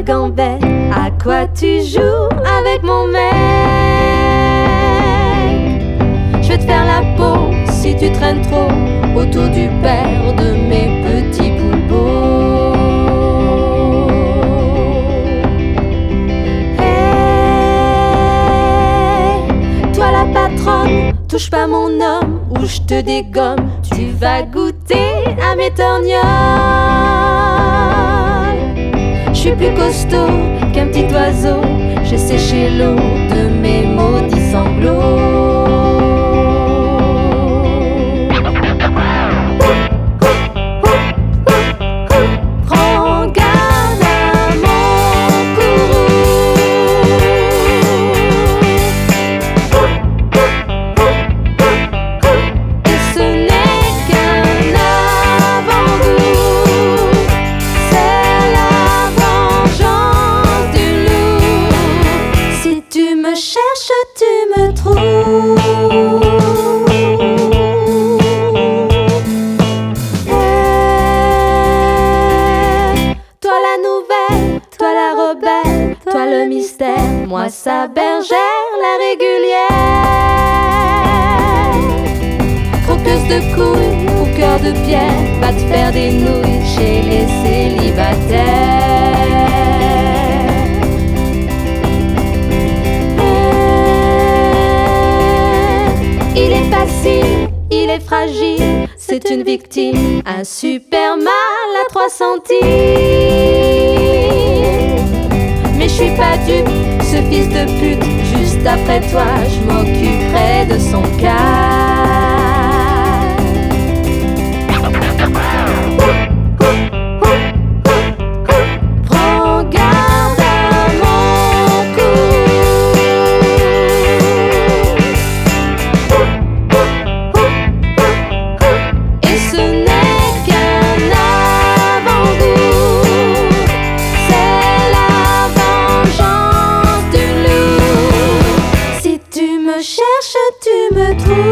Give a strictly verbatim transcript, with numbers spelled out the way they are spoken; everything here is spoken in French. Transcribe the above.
les gambettes, à quoi tu joues avec mon mec? Je vais te faire la peau si tu traînes trop autour du père de mes petits bouleaux. Hey, toi la patronne, touche pas mon homme ou je te dégomme. Tu vas goûter à mes torgnoles. Je suis plus costaud qu'un petit oiseau, j'ai séché l'eau de mes maudits sanglots. Prends garde à mon courroux. Et ce n'est qu'un avant-goût, c'est la vengeance du loup. Si tu me cherches, tu me trouves. Toi le mystère, moi sa bergère, la régulière. Croqueuse de couilles au cœur de pierre, va te faire des nouilles chez les célibataires. Il est facile, il est fragile, c'est une victime, un super mal à trois centimes. Mais je suis pas dupe, ce fils de pute, juste après toi, je m'occuperai de son cas. Prends garde à mon cou. Et ce n'est qu'un avant-goût, c'est la vengeance du loup. Si tu me cherches, tu me trouves.